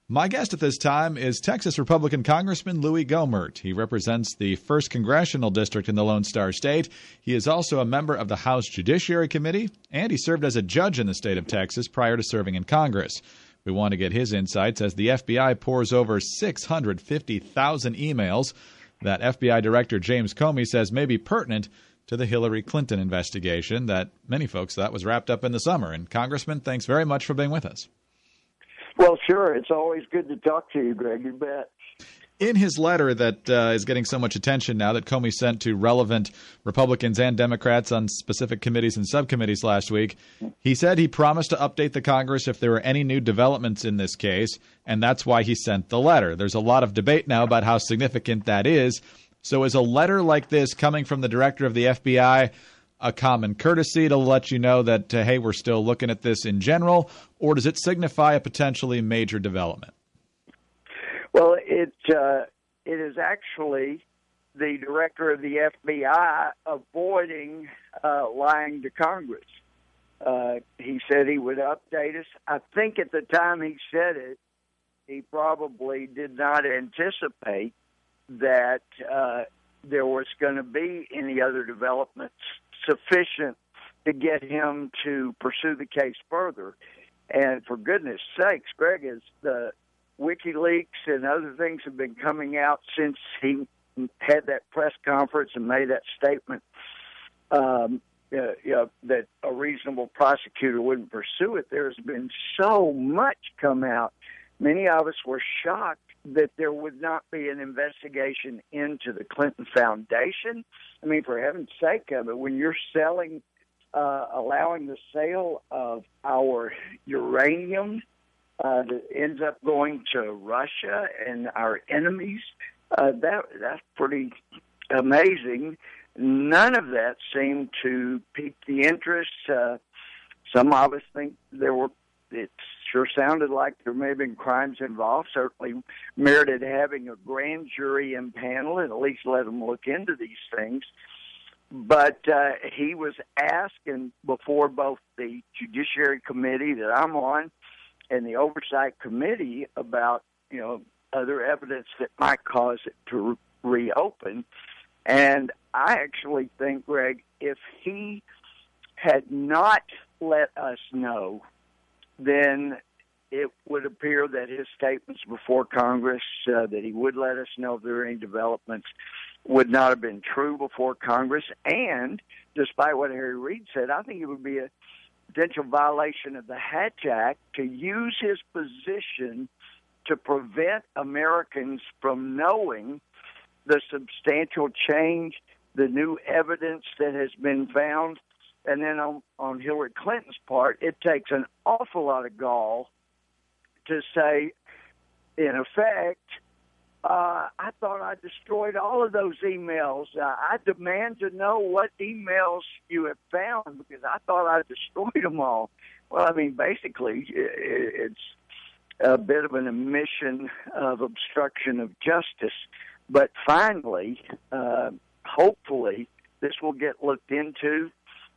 My guest at this time is Texas Republican Congressman Louis Gohmert. He represents the 1st Congressional District in the Lone Star State. He is also a member of the House Judiciary Committee, and he served as a judge in the state of Texas prior to serving in Congress. We want to get his insights as the FBI pours over 650,000 emails that FBI Director James Comey says may be pertinent to the Hillary Clinton investigation that many folks thought was wrapped up in the summer. And Congressman, thanks very much for being with us. Well, sure. It's always good to talk to you, Greg. You bet. In his letter that is getting so much attention now that Comey sent to relevant Republicans and Democrats on specific committees and subcommittees last week, he said he promised to update the Congress if there were any new developments in this case, and that's why he sent the letter. There's a lot of debate now about how significant that is. So is a letter like this coming from the director of the FBI a common courtesy to let you know that, hey, we're still looking at this in general, or does it signify a potentially major development? Well, it is actually the director of the FBI avoiding lying to Congress. He said he would update us. I think at the time he said it, he probably did not anticipate that there was going to be any other developments sufficient to get him to pursue the case further. And for goodness sakes, Greg, as the WikiLeaks and other things have been coming out since he had that press conference and made that statement that a reasonable prosecutor wouldn't pursue it, there's been so much come out. Many of us were shocked that there would not be an investigation into the Clinton Foundation. I mean, for heaven's sake of it, when you're selling, allowing the sale of our uranium that ends up going to Russia and our enemies, that's pretty amazing. None of that seemed to pique the interest. Some of us think it sure sounded like there may have been crimes involved, certainly merited having a grand jury impanel and at least let them look into these things. But he was asking before both the Judiciary Committee that I'm on and the Oversight Committee about, other evidence that might cause it to reopen. And I actually think, Greg, if he had not let us know, then it would appear that his statements before Congress, that he would let us know if there were any developments, would not have been true before Congress. And despite what Harry Reid said, I think it would be a potential violation of the Hatch Act to use his position to prevent Americans from knowing the substantial change, the new evidence that has been found. And then on Hillary Clinton's part, it takes an awful lot of gall to say, in effect, I thought I destroyed all of those emails. I demand to know what emails you have found because I thought I destroyed them all. Well, I mean, basically, it's a bit of an admission of obstruction of justice. But finally, hopefully, this will get looked into.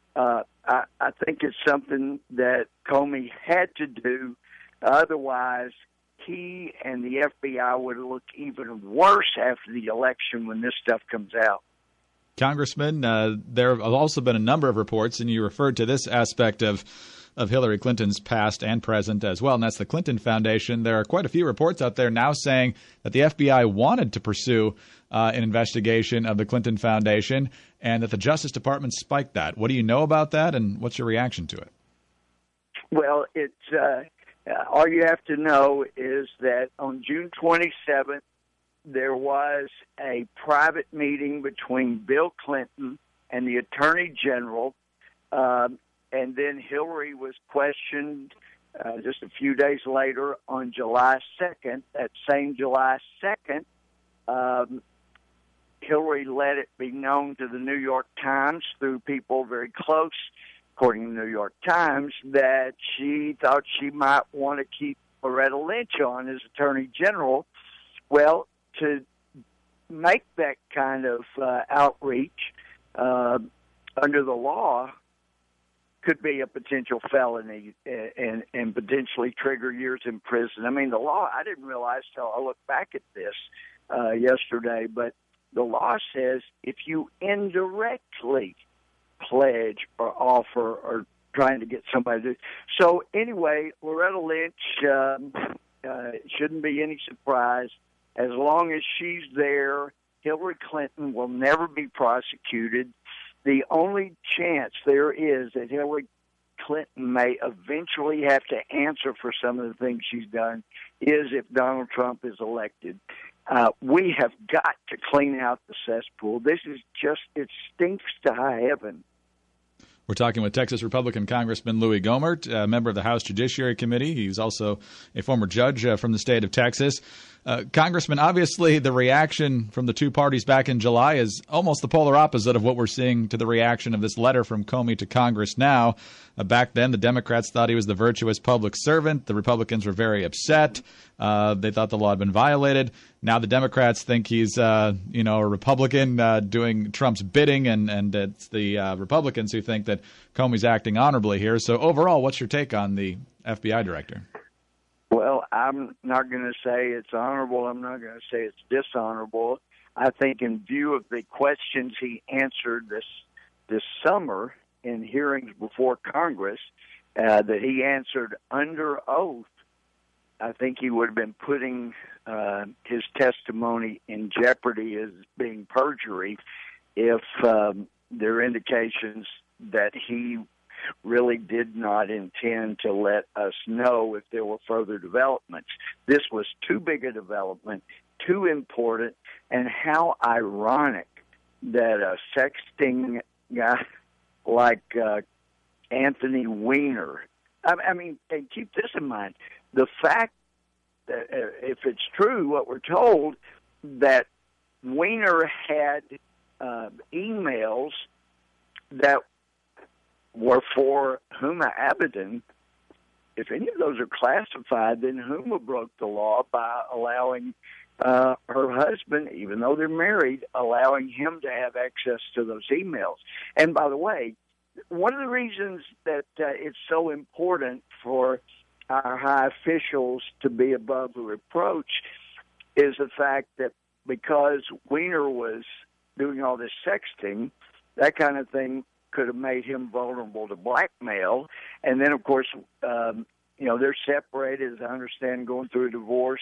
I think it's something that Comey had to do. Otherwise, he and the FBI would look even worse after the election when this stuff comes out. Congressman, there have also been a number of reports, and you referred to this aspect of Hillary Clinton's past and present as well, and that's the Clinton Foundation. There are quite a few reports out there now saying that the FBI wanted to pursue an investigation of the Clinton Foundation and that the Justice Department spiked that. What do you know about that, and what's your reaction to it? Well, it's all you have to know is that on June 27th, there was a private meeting between Bill Clinton and the Attorney General, and then Hillary was questioned just a few days later on July 2nd. That same July 2nd, Hillary let it be known to the New York Times through people very close, according to the New York Times, that she thought she might want to keep Loretta Lynch on as Attorney General. Well, to make that kind of outreach under the law, could be a potential felony and potentially trigger years in prison. I mean, the law, I didn't realize till I looked back at this yesterday, but the law says if you indirectly pledge or offer or trying to get somebody to. So anyway, Loretta Lynch shouldn't be any surprise. As long as she's there, Hillary Clinton will never be prosecuted. The only chance there is that Hillary Clinton may eventually have to answer for some of the things she's done is if Donald Trump is elected. We have got to clean out the cesspool. This is just, it stinks to high heaven. We're talking with Texas Republican Congressman Louis Gohmert, a member of the House Judiciary Committee. He's also a former judge from the state of Texas. Congressman, obviously the reaction from the two parties back in July is almost the polar opposite of what we're seeing to the reaction of this letter from Comey to Congress now. Back then, the Democrats thought he was the virtuous public servant. The Republicans were very upset. They thought the law had been violated. Now the Democrats think he's, a Republican doing Trump's bidding, and it's the Republicans who think that Comey's acting honorably here. So overall, what's your take on the FBI director? Well, I'm not going to say it's honorable. I'm not going to say it's dishonorable. I think in view of the questions he answered this summer in hearings before Congress, that he answered under oath, I think he would have been putting his testimony in jeopardy as being perjury if there are indications that he really did not intend to let us know if there were further developments. This was too big a development, too important, and how ironic that a sexting guy like Anthony Weiner, I mean, and keep this in mind, the fact that if it's true what we're told, that Weiner had emails that were for Huma Abedin. If any of those are classified, then Huma broke the law by allowing her husband, even though they're married, allowing him to have access to those emails. And by the way, one of the reasons that it's so important for our high officials to be above the reproach is the fact that because Weiner was doing all this sexting, that kind of thing could have made him vulnerable to blackmail. And then, of course, they're separated, as I understand, going through a divorce.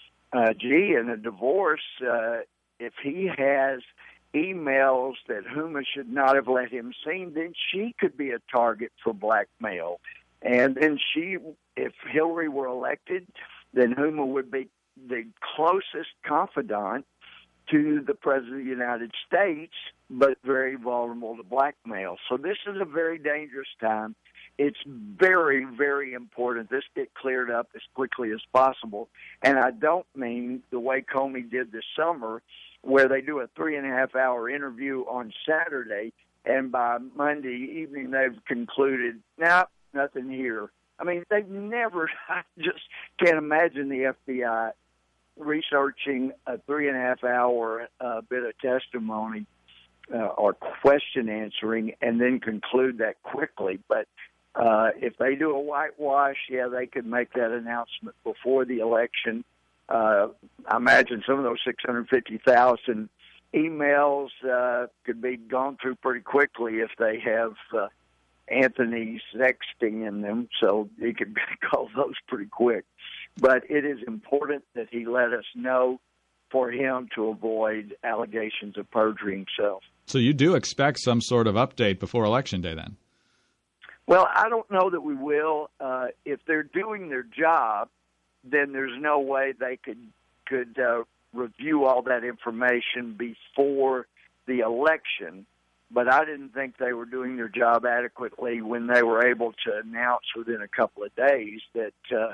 In a divorce, if he has emails that Huma should not have let him see, then she could be a target for blackmail. And then if Hillary were elected, then Huma would be the closest confidant to the President of the United States, but very vulnerable to blackmail. So this is a very dangerous time. It's very, very important this get cleared up as quickly as possible. And I don't mean the way Comey did this summer, where they do a 3.5-hour interview on Saturday, and by Monday evening they've concluded, nothing here. I mean, they've never, I just can't imagine the FBI researching a 3.5-hour bit of testimony or question answering and then conclude that quickly. But if they do a whitewash, they could make that announcement before the election. I imagine some of those 650,000 emails could be gone through pretty quickly if they have Anthony sexting in them, so he could call those pretty quick. But it is important that he let us know for him to avoid allegations of perjury himself. So you do expect some sort of update before Election Day then? Well, I don't know that we will. If they're doing their job, then there's no way they could review all that information before the election. But I didn't think they were doing their job adequately when they were able to announce within a couple of days that,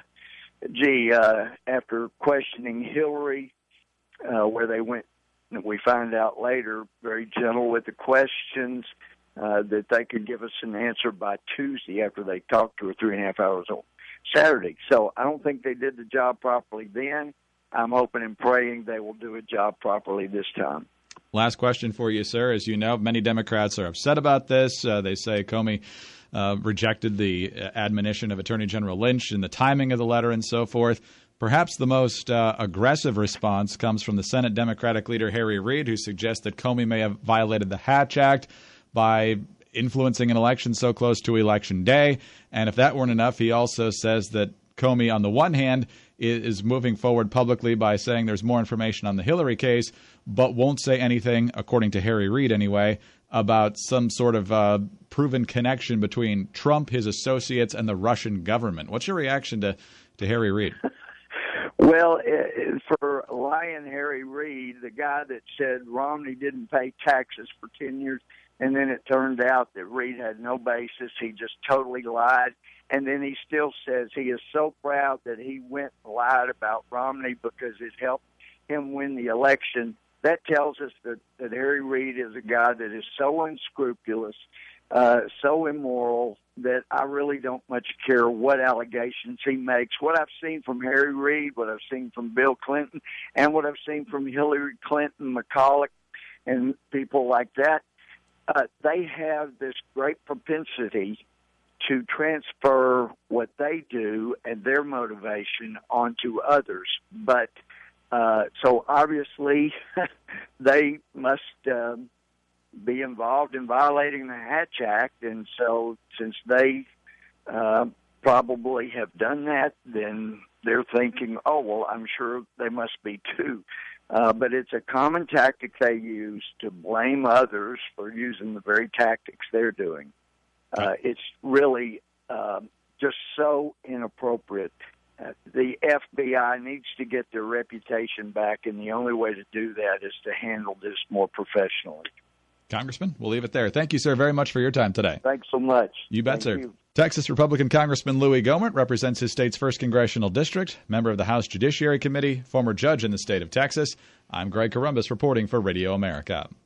after questioning Hillary, where they went, we find out later, very gentle with the questions, that they could give us an answer by Tuesday after they talked to her 3.5 hours on Saturday. So I don't think they did the job properly then. I'm hoping and praying they will do a job properly this time. Last question for you, sir. As you know, many Democrats are upset about this. They say Comey rejected the admonition of Attorney General Lynch and the timing of the letter and so forth. Perhaps the most aggressive response comes from the Senate Democratic leader Harry Reid, who suggests that Comey may have violated the Hatch Act by influencing an election so close to Election Day. And if that weren't enough, he also says that Comey, on the one hand, is moving forward publicly by saying there's more information on the Hillary case, but won't say anything, according to Harry Reid anyway, about some sort of proven connection between Trump, his associates, and the Russian government. What's your reaction to Harry Reid? Well, for lying Harry Reid, the guy that said Romney didn't pay taxes for 10 years, and then it turned out that Reid had no basis. He just totally lied. And then he still says he is so proud that he went and lied about Romney because it helped him win the election. That tells us that Harry Reid is a guy that is so unscrupulous, so immoral, that I really don't much care what allegations he makes. What I've seen from Harry Reid, what I've seen from Bill Clinton, and what I've seen from Hillary Clinton, McCulloch, and people like that, they have this great propensity to transfer what they do and their motivation onto others. But so obviously they must be involved in violating the Hatch Act, and so since they probably have done that, then they're thinking, oh, well, I'm sure they must be too. But it's a common tactic they use to blame others for using the very tactics they're doing. It's really just so inappropriate. The FBI needs to get their reputation back, and the only way to do that is to handle this more professionally. Congressman, we'll leave it there. Thank you, sir, very much for your time today. Thanks so much. You bet, sir. Texas Republican Congressman Louis Gohmert represents his state's 1st Congressional District, member of the House Judiciary Committee, former judge in the state of Texas. I'm Greg Corombos reporting for Radio America.